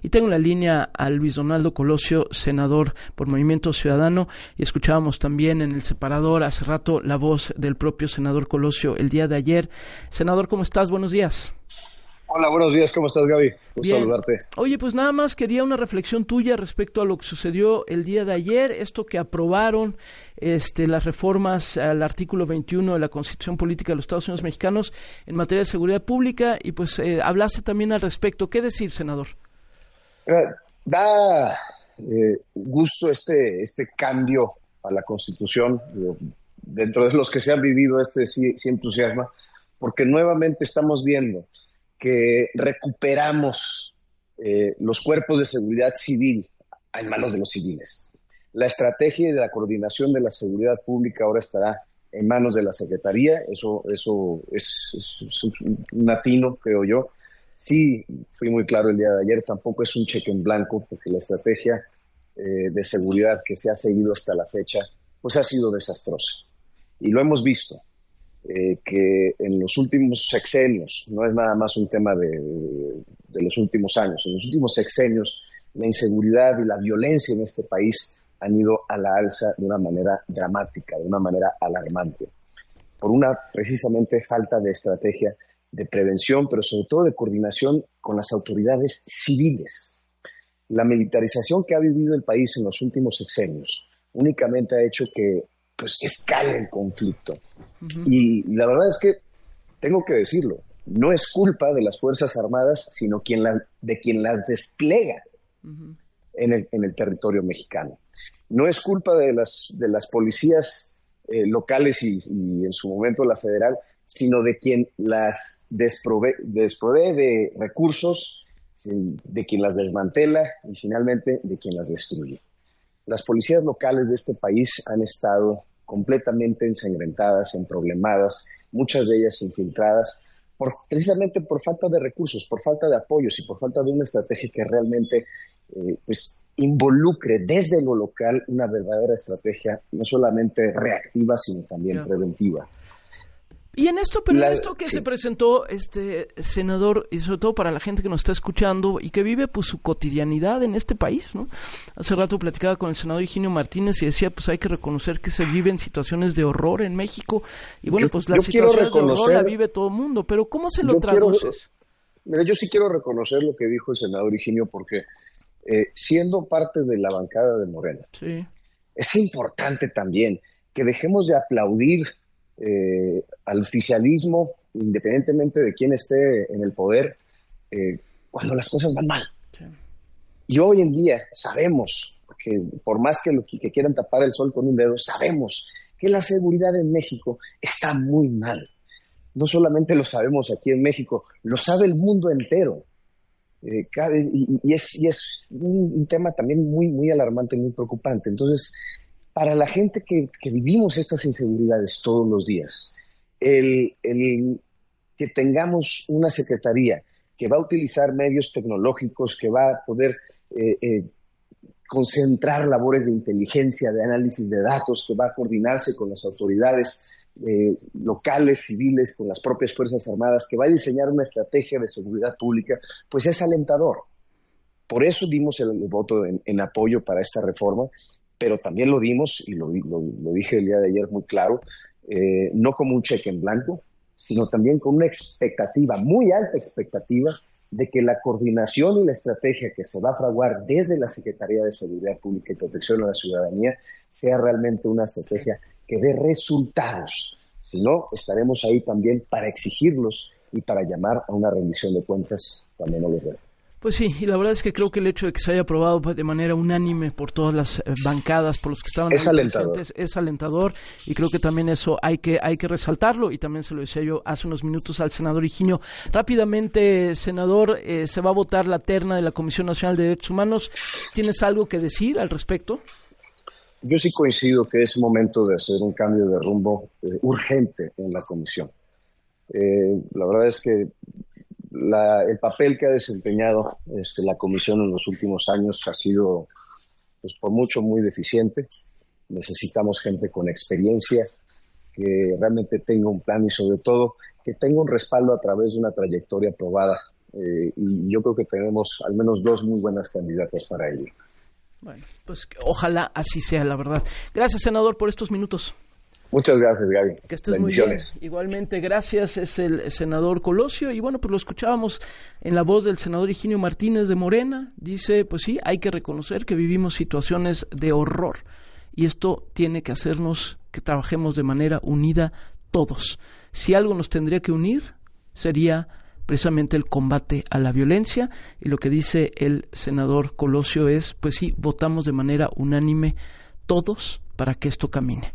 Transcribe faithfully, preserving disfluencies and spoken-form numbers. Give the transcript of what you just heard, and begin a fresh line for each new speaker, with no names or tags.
Y tengo en la línea a Luis Donaldo Colosio, senador por Movimiento Ciudadano, y escuchábamos también en el separador hace rato la voz del propio senador Colosio el día de ayer. Senador, ¿cómo estás? Buenos días.
Hola, buenos días, ¿cómo estás, Gaby? Gusto
Bien.
saludarte.
Oye, pues nada más quería una reflexión tuya respecto a lo que sucedió el día de ayer, esto que aprobaron este, las reformas al artículo veintiuno de la Constitución Política de los Estados Unidos Mexicanos en materia de seguridad pública, y pues eh, hablaste también al respecto. ¿Qué decir, senador?
Eh, da eh, gusto este, este cambio a la Constitución, eh, dentro de los que se han vivido este sí, sí entusiasma, porque nuevamente estamos viendo que recuperamos eh, los cuerpos de seguridad civil en manos de los civiles. La estrategia y la coordinación de la seguridad pública ahora estará en manos de la Secretaría. Eso, eso es, es, es un atino, creo yo. Sí, fui muy claro el día de ayer, tampoco es un cheque en blanco, porque la estrategia eh, de seguridad que se ha seguido hasta la fecha, pues ha sido desastrosa. Y lo hemos visto. Eh, que en los últimos sexenios, no es nada más un tema de, de, de los últimos años, en los últimos sexenios la inseguridad y la violencia en este país han ido a la alza de una manera dramática, de una manera alarmante, por una precisamente falta de estrategia de prevención, pero sobre todo de coordinación con las autoridades civiles. La militarización que ha vivido el país en los últimos sexenios únicamente ha hecho que pues escala el conflicto. Uh-huh. Y la verdad es que, tengo que decirlo, no es culpa de las Fuerzas Armadas, sino quien las, de quien las despliega uh-huh. en, el, en el territorio mexicano. No es culpa de las, de las policías eh, locales y, y en su momento la federal, sino de quien las desprove, desprovee de recursos, de quien las desmantela y finalmente de quien las destruye. Las policías locales de este país han estado completamente ensangrentadas, emproblemadas, muchas de ellas infiltradas, por, precisamente por falta de recursos, por falta de apoyos y por falta de una estrategia que realmente eh, pues, involucre desde lo local una verdadera estrategia, no solamente reactiva, sino también yeah. preventiva.
Y en esto, pero
la,
en esto que
sí.
se presentó, este senador, y sobre todo para la gente que nos está escuchando y que vive pues su cotidianidad en este país, ¿no? Hace rato platicaba con el senador Higinio Martínez y decía, pues hay que reconocer que se viven situaciones de horror en México, y bueno,
yo,
pues las situaciones de horror la vive todo el mundo, pero ¿cómo se lo traduces?
Quiero, mira, yo sí quiero reconocer lo que dijo el senador Higinio, porque eh, siendo parte de la bancada de Morena,
sí.
es importante también que dejemos de aplaudir Eh, al oficialismo, independientemente de quién esté en el poder, eh, cuando las cosas van mal. Sí. Y hoy en día sabemos, que por más que, lo, que quieran tapar el sol con un dedo, sabemos que la seguridad en México está muy mal. No solamente lo sabemos aquí en México, lo sabe el mundo entero. Eh, cada, y, y, es, y es un, un tema también muy, muy alarmante, muy preocupante. Entonces, para la gente que, que vivimos estas inseguridades todos los días, el, el que tengamos una secretaría que va a utilizar medios tecnológicos, que va a poder eh, eh, concentrar labores de inteligencia, de análisis de datos, que va a coordinarse con las autoridades eh, locales, civiles, con las propias Fuerzas Armadas, que va a diseñar una estrategia de seguridad pública, pues es alentador. Por eso dimos el, el voto en, en apoyo para esta reforma, pero también lo dimos, y lo, lo, lo dije el día de ayer muy claro, eh, no como un cheque en blanco, sino también con una expectativa, muy alta expectativa, de que la coordinación y la estrategia que se va a fraguar desde la Secretaría de Seguridad Pública y Protección a la Ciudadanía sea realmente una estrategia que dé resultados. Si no, estaremos ahí también para exigirlos y para llamar a una rendición de cuentas cuando no los den.
Pues sí, y la verdad es que creo que el hecho de que se haya aprobado de manera unánime por todas las bancadas, por los que estaban
es
ahí
alentador.
presentes, es alentador, y creo que también eso hay que hay que resaltarlo, y también se lo decía yo hace unos minutos al senador Higinio. Rápidamente, senador, eh, se va a votar la terna de la Comisión Nacional de Derechos Humanos. ¿Tienes algo que decir al respecto?
Yo sí coincido que es momento de hacer un cambio de rumbo eh, urgente en la comisión. Eh, la verdad es que La, el papel que ha desempeñado este, la comisión en los últimos años ha sido, pues, por mucho muy deficiente. Necesitamos gente con experiencia, que realmente tenga un plan y sobre todo que tenga un respaldo a través de una trayectoria probada eh, y yo creo que tenemos al menos dos muy buenas candidatas para ello.
Bueno, pues ojalá así sea, la verdad. Gracias, senador, por estos minutos.
Muchas gracias, Gaby.
Que estés muy bien. Igualmente, gracias. Es el senador Colosio. Y bueno, pues lo escuchábamos en la voz del senador Higinio Martínez de Morena. Dice, pues sí, hay que reconocer que vivimos situaciones de horror. Y esto tiene que hacernos que trabajemos de manera unida todos. Si algo nos tendría que unir, sería precisamente el combate a la violencia. Y lo que dice el senador Colosio es, pues sí, votamos de manera unánime todos para que esto camine.